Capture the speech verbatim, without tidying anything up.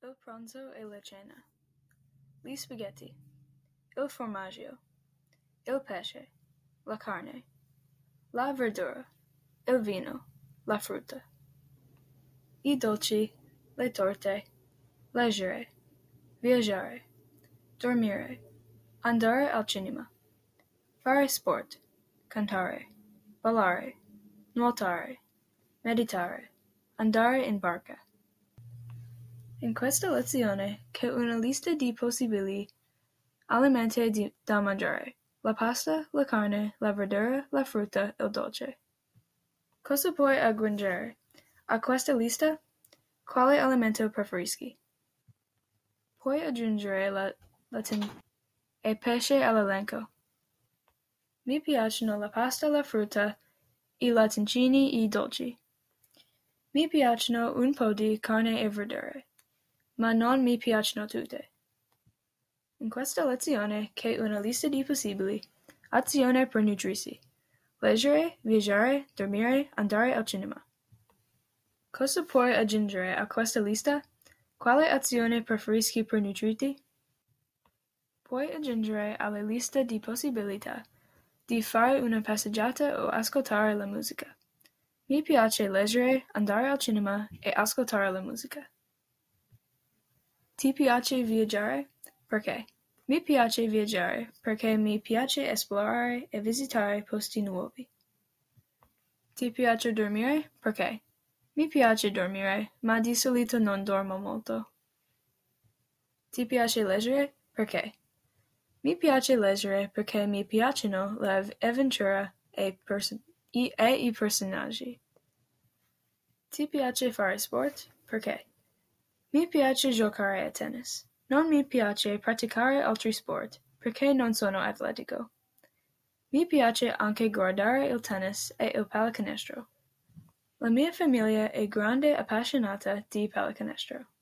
il pranzo e la cena, gli spaghetti, il formaggio, il pesce, la carne, la verdura, il vino, la frutta, i dolci, le torte, leggere, viaggiare, dormire, andare al cinema, fare sport, cantare, ballare, nuotare, meditare, andare in barca. In questa lezione c'è una lista di possibili alimenti di, da mangiare: la pasta, la carne, la verdura, la frutta, il dolce. Cosa puoi aggiungere a questa lista? Quale alimento preferisci? Puoi aggiungere la, la tin- e pesce all'elenco. Mi piacciono la pasta, la frutta, i latticini e i dolci. Mi piacciono un po' di carne e verdure, ma non mi piacciono tutte. In questa lezione c'è una lista di possibili azioni per nutrirsi: leggere, viaggiare, dormire, andare al cinema. Cosa puoi aggiungere a questa lista? Quale azione preferisci per nutrirti? Puoi aggiungere alla lista di possibilità di fare una passeggiata o ascoltare la musica. Mi piace leggere, andare al cinema e ascoltare la musica. Ti piace viaggiare? Perché? Mi piace viaggiare perché mi piace esplorare e visitare posti nuovi. Ti piace dormire? Perché? Mi piace dormire, ma di solito non dormo molto. Ti piace leggere? Perché? Mi piace leggere perché mi piacciono l'avventura e, pers- e i personaggi. Ti piace fare sport? Perché? Mi piace giocare a tennis. Non mi piace praticare altri sport, perché non sono atletico. Mi piace anche guardare il tennis e il pallacanestro. La mia famiglia è grande appassionata di pallacanestro.